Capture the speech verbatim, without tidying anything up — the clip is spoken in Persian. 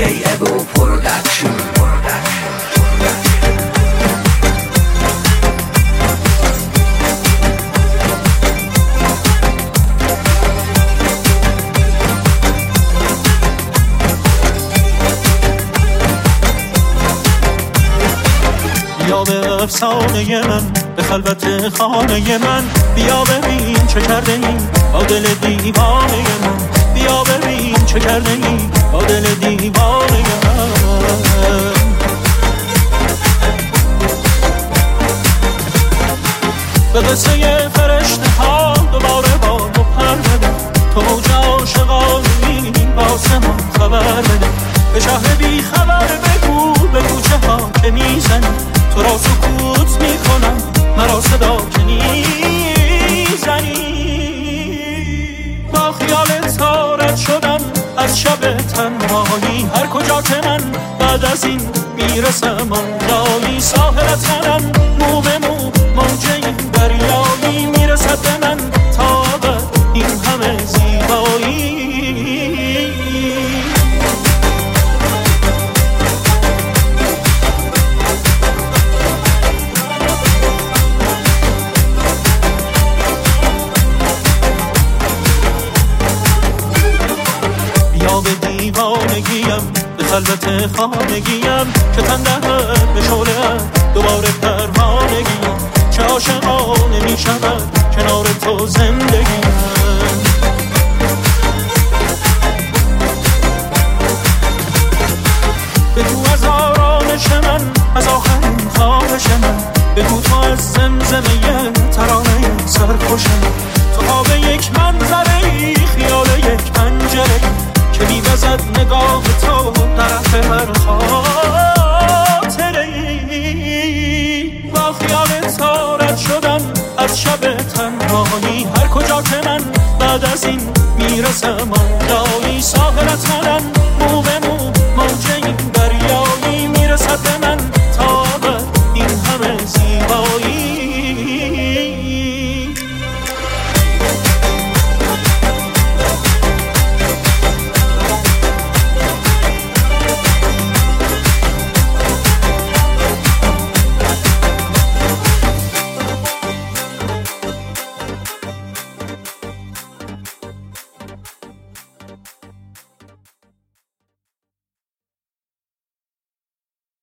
جی ابو پرودکشن. بیا به افسانه من، به خلوت خانه من، بیا ببین چه کرده ای با دل دیوانه من، بیا ببین چه کرده ای با دل دیوانه من. به قصه فرشته ها دوباره با تو پر بده، تو موج عاشقانی با سما خبر بده، به شهر بی خبر بگو به کوچه ها که میزنی تو را سکوت میکنم، مرا صدا که نیزنی. با خیالت تارت شدم از شب تنهایی، هر کجا که من بعد از این میرسم آنجایی، ساحلت منم مو به مو موج این دریایی، میرسد به من تا ابد این همه زیبایی. به دیوانگیم به خلوت خانگیم، که تن دهد به شعله دوباره پروانگیم، چه عاشقانه می شود کنار تو زندگیم. بگو از آرامش من، از آخرین خواهش من، بگو تو از زمزمه ترانه سرخوشم، تو آب یک منظره، خیال یک پنجره که می‌وزد نگاه تو طرف هر خاطره ای. با خیالت تارت شدم از شب تنهایی، هر کجا که من بعد از این میرسم آنجایی، ساحلت منم